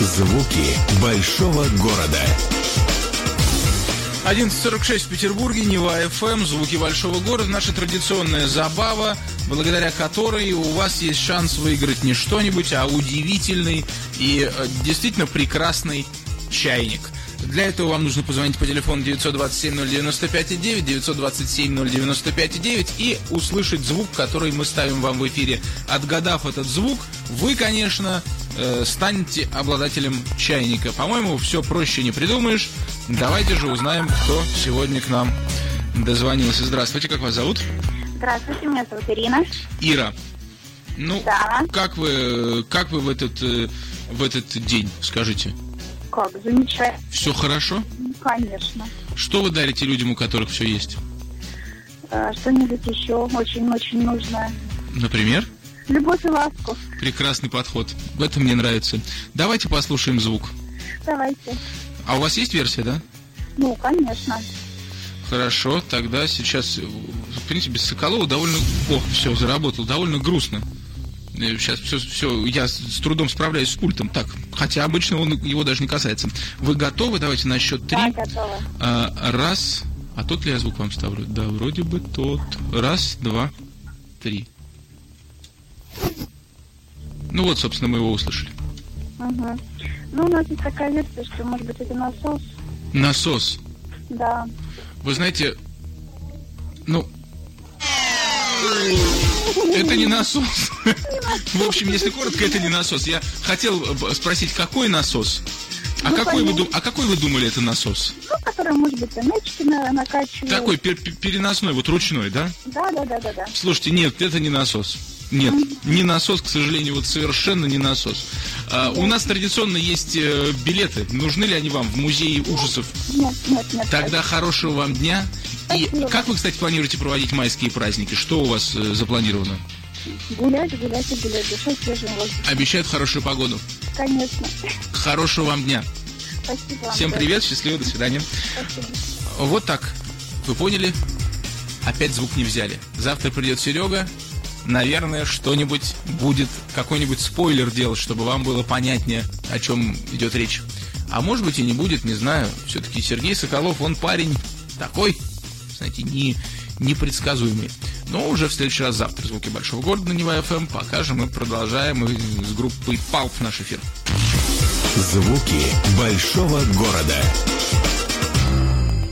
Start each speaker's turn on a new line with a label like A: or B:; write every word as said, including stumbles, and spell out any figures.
A: Звуки большого города.
B: одиннадцать сорок шесть в Петербурге, Нева эф эм, звуки большого города. Наша традиционная забава, благодаря которой у вас есть шанс выиграть не что-нибудь, а удивительный и действительно прекрасный чайник. Для этого вам нужно позвонить по телефону девятьсот двадцать семь ноль девяносто пять девять, девятьсот двадцать семь ноль девяносто пять девять и услышать звук, который мы ставим вам в эфире. Отгадав этот звук, вы, конечно, э, станете обладателем чайника. По-моему, все проще не придумаешь. Давайте же узнаем, кто сегодня к нам дозвонился. Здравствуйте, как вас зовут?
C: Здравствуйте, меня зовут Ирина.
B: Ира. Ну,
C: да.
B: как вы, как вы в этот, в этот день, скажите?
C: Как, замечательно.
B: Все хорошо?
C: Конечно.
B: Что вы дарите людям, у которых все есть?
C: А, что-нибудь еще очень-очень нужное.
B: Например?
C: Любовь и ласку.
B: Прекрасный подход. Это мне нравится. Давайте послушаем звук.
C: Давайте.
B: А у вас есть версия, да?
C: Ну, конечно.
B: Хорошо, тогда сейчас, в принципе, без Соколова довольно... О, все, заработал. Довольно грустно. Сейчас все, все, я с трудом справляюсь с пультом. Так, хотя обычно он его даже не касается. Вы готовы? Давайте на счет три.
C: Да, готова.
B: А, раз. А тот ли я звук вам ставлю? Да, вроде бы тот. Раз, два, три. Ну вот, собственно, мы его услышали.
C: Угу. Ну, у нас есть такая версия, что, может быть, это насос.
B: Насос?
C: Да.
B: Вы знаете, ну... Это не насос. В общем, если коротко, это не насос. Я хотел спросить, какой насос? А, ну, какой, вы, а какой вы думали, это насос?
C: Ну, который, может быть, мячики накачивает.
B: Такой пер переносной, вот ручной, да?
C: Да, да, да, да, да.
B: Слушайте, нет, это не насос. Нет, не насос, к сожалению, вот совершенно не насос. А, у нас традиционно есть э, билеты. Нужны ли они вам в музее ужасов?
C: Нет, нет, нет.
B: Тогда нет. Хорошего вам дня. И
C: Спасибо.
B: Как вы, кстати, планируете проводить майские праздники? Что у вас э, запланировано?
C: Гулять, гулять и гулять, дышать свежим воздухом.
B: Обещают хорошую погоду.
C: Конечно.
B: Хорошего вам дня.
C: Спасибо.
B: Всем привет, счастливо, до свидания.
C: Спасибо.
B: Вот так. Вы поняли? Опять звук не взяли. Завтра придет Серега. Наверное, что-нибудь будет, какой-нибудь спойлер делать, чтобы вам было понятнее, о чем идет речь. А может быть и не будет, не знаю. Все-таки Сергей Соколов, он парень такой, знаете, не, непредсказуемый. Но уже в следующий раз завтра звуки большого города на Нева эф эм покажем и продолжаем и с группой Палп наш эфир.
A: Звуки большого города.